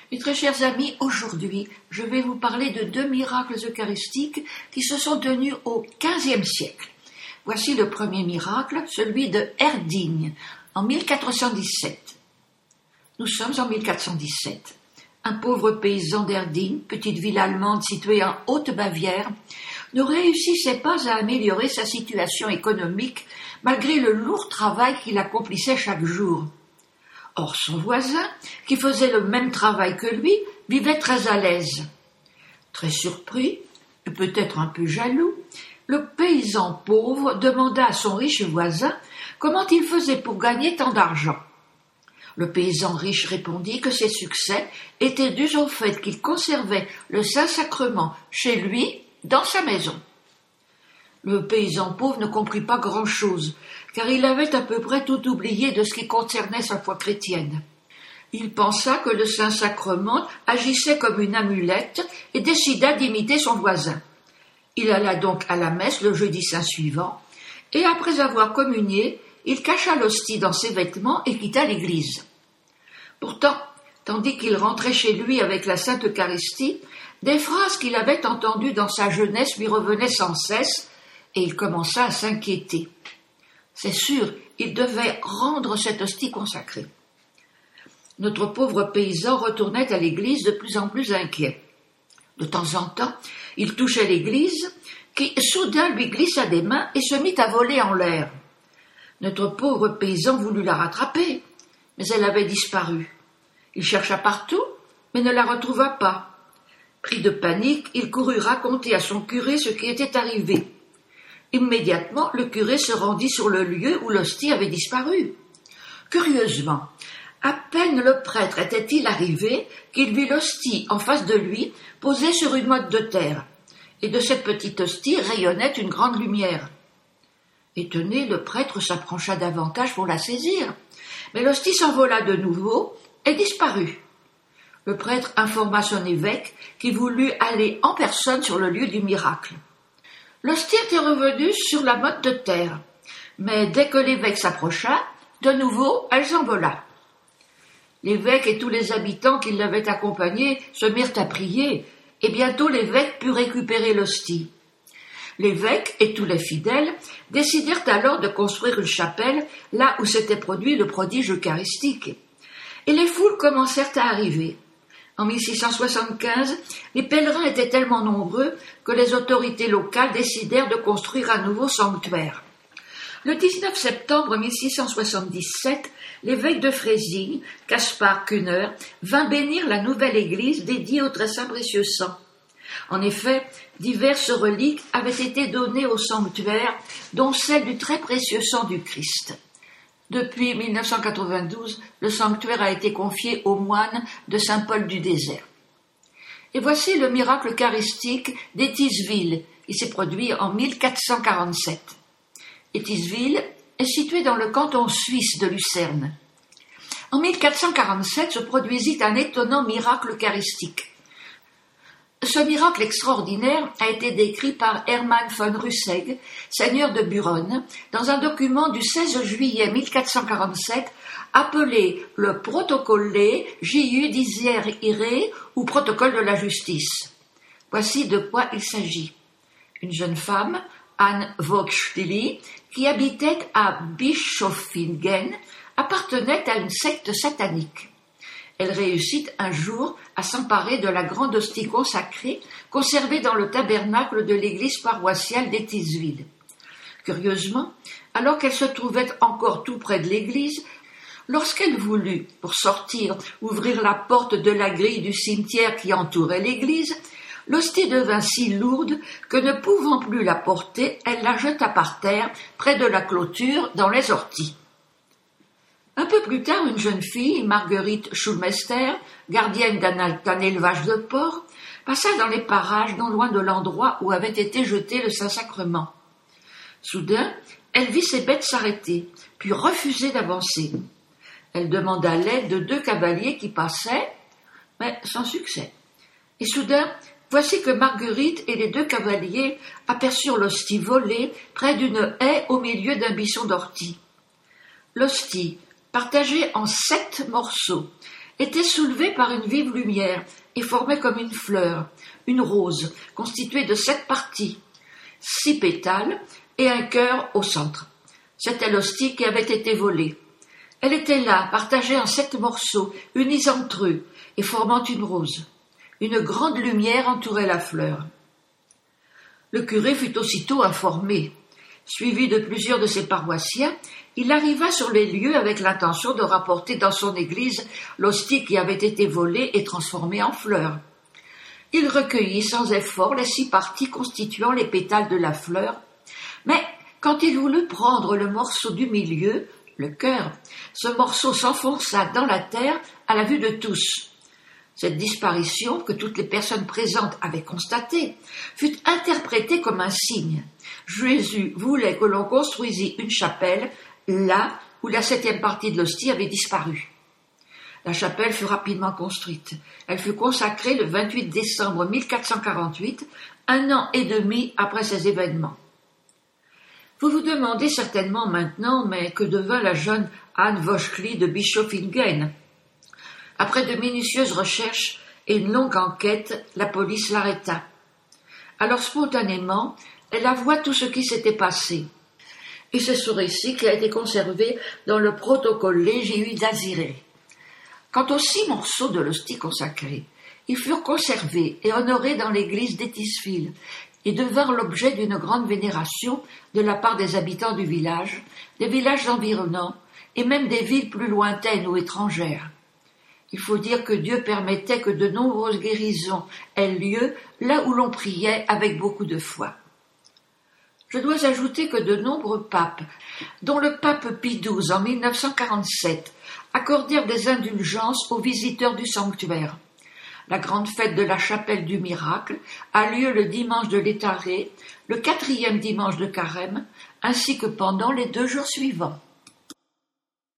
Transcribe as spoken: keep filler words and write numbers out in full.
Mes très chers amis, aujourd'hui, je vais vous parler de deux miracles eucharistiques qui se sont tenus au quinzième siècle. Voici le premier miracle, celui de Erding, en mille quatre cent dix-sept. Nous sommes en mille quatre cent dix-sept. Un pauvre paysan d'Erding, petite ville allemande située en Haute-Bavière, ne réussissait pas à améliorer sa situation économique malgré le lourd travail qu'il accomplissait chaque jour. Or, son voisin, qui faisait le même travail que lui, vivait très à l'aise. Très surpris, et peut-être un peu jaloux, le paysan pauvre demanda à son riche voisin comment il faisait pour gagner tant d'argent. Le paysan riche répondit que ses succès étaient dus au fait qu'il conservait le Saint-Sacrement chez lui, dans sa maison. Le paysan pauvre ne comprit pas grand-chose, car il avait à peu près tout oublié de ce qui concernait sa foi chrétienne. Il pensa que le Saint-Sacrement agissait comme une amulette et décida d'imiter son voisin. Il alla donc à la messe le jeudi saint suivant, et après avoir communié, il cacha l'hostie dans ses vêtements et quitta l'église. Pourtant, tandis qu'il rentrait chez lui avec la Sainte Eucharistie, des phrases qu'il avait entendues dans sa jeunesse lui revenaient sans cesse, et il commença à s'inquiéter. C'est sûr, il devait rendre cette hostie consacrée. Notre pauvre paysan retournait à l'église de plus en plus inquiet. De temps en temps, il touchait l'église, qui soudain lui glissa des mains et se mit à voler en l'air. Notre pauvre paysan voulut la rattraper, mais elle avait disparu. Il chercha partout, mais ne la retrouva pas. Pris de panique, il courut raconter à son curé ce qui était arrivé. Immédiatement, le curé se rendit sur le lieu où l'hostie avait disparu. Curieusement, à peine le prêtre était-il arrivé qu'il vit l'hostie en face de lui, posée sur une motte de terre, et de cette petite hostie rayonnait une grande lumière. Étonné, le prêtre s'approcha davantage pour la saisir, mais l'hostie s'envola de nouveau et disparut. Le prêtre informa son évêque qui voulut aller en personne sur le lieu du miracle. L'hostie était revenue sur la motte de terre, mais dès que l'évêque s'approcha, de nouveau, elle s'envola. L'évêque et tous les habitants qui l'avaient accompagné se mirent à prier, et bientôt l'évêque put récupérer l'hostie. L'évêque et tous les fidèles décidèrent alors de construire une chapelle là où s'était produit le prodige eucharistique, et les foules commencèrent à arriver. En mille six cent soixante-quinze, les pèlerins étaient tellement nombreux que les autorités locales décidèrent de construire un nouveau sanctuaire. Le dix-neuf septembre mille six cent soixante-dix-sept, l'évêque de Freising, Caspar Kühner, vint bénir la nouvelle église dédiée au très saint précieux sang. En effet, diverses reliques avaient été données au sanctuaire, dont celle du très précieux sang du Christ. Depuis mille neuf cent quatre-vingt-douze, le sanctuaire a été confié aux moines de Saint-Paul du Désert. Et voici le miracle eucharistique d'Étisville, qui s'est produit en mille quatre cent quarante-sept. Étisville est situé dans le canton suisse de Lucerne. En mille quatre cent quarante-sept se produisit un étonnant miracle eucharistique. Ce miracle extraordinaire a été décrit par Hermann von Russeg, seigneur de Buronne, dans un document du seize juillet mille quatre cent quarante-sept appelé le Protocolle J U Désiré ou Protocole de la justice. Voici de quoi il s'agit. Une jeune femme, Anne Vogt-Stilly, qui habitait à Bischofingen, appartenait à une secte satanique. Elle réussit un jour à s'emparer de la grande hostie consacrée conservée dans le tabernacle de l'église paroissiale d'Étisville. Curieusement, alors qu'elle se trouvait encore tout près de l'église, lorsqu'elle voulut, pour sortir, ouvrir la porte de la grille du cimetière qui entourait l'église, l'hostie devint si lourde que, ne pouvant plus la porter, elle la jeta par terre, près de la clôture, dans les orties. Un peu plus tard, une jeune fille, Marguerite Schulmeister, gardienne d'un, d'un élevage de porcs, passa dans les parages non loin de l'endroit où avait été jeté le Saint-Sacrement. Soudain, elle vit ses bêtes s'arrêter, puis refuser d'avancer. Elle demanda l'aide de deux cavaliers qui passaient, mais sans succès. Et soudain, voici que Marguerite et les deux cavaliers aperçurent l'hostie volée près d'une haie au milieu d'un buisson d'orties. L'hostie, partagée en sept morceaux, était soulevé par une vive lumière et formait comme une fleur, une rose, constituée de sept parties, six pétales et un cœur au centre. C'était l'hostie qui avait été volée. Elle était là, partagée en sept morceaux, unis entre eux et formant une rose. Une grande lumière entourait la fleur. Le curé fut aussitôt informé. Suivi de plusieurs de ses paroissiens, il arriva sur les lieux avec l'intention de rapporter dans son église l'hostie qui avait été volée et transformée en fleur. Il recueillit sans effort les six parties constituant les pétales de la fleur, mais quand il voulut prendre le morceau du milieu, le cœur, ce morceau s'enfonça dans la terre à la vue de tous. Cette disparition, que toutes les personnes présentes avaient constatée, fut interprétée comme un signe. Jésus voulait que l'on construisît une chapelle là où la septième partie de l'hostie avait disparu. La chapelle fut rapidement construite. Elle fut consacrée le vingt-huit décembre mille quatre cent quarante-huit, un an et demi après ces événements. Vous vous demandez certainement maintenant, mais que devint la jeune Anne Voschli de Bischofingen? Après de minutieuses recherches et une longue enquête, la police l'arrêta. Alors spontanément, elle avoua tout ce qui s'était passé. Et c'est ce récit qui a été conservé dans le protocole Legii d'Aziré. Quant aux six morceaux de l'hostie consacrée, ils furent conservés et honorés dans l'église d'Etisville et devinrent l'objet d'une grande vénération de la part des habitants du village, des villages environnants et même des villes plus lointaines ou étrangères. Il faut dire que Dieu permettait que de nombreuses guérisons aient lieu là où l'on priait avec beaucoup de foi. Je dois ajouter que de nombreux papes, dont le pape Pie douze en mille neuf cent quarante-sept, accordèrent des indulgences aux visiteurs du sanctuaire. La grande fête de la chapelle du miracle a lieu le dimanche de l'Étaré, le quatrième dimanche de Carême, ainsi que pendant les deux jours suivants.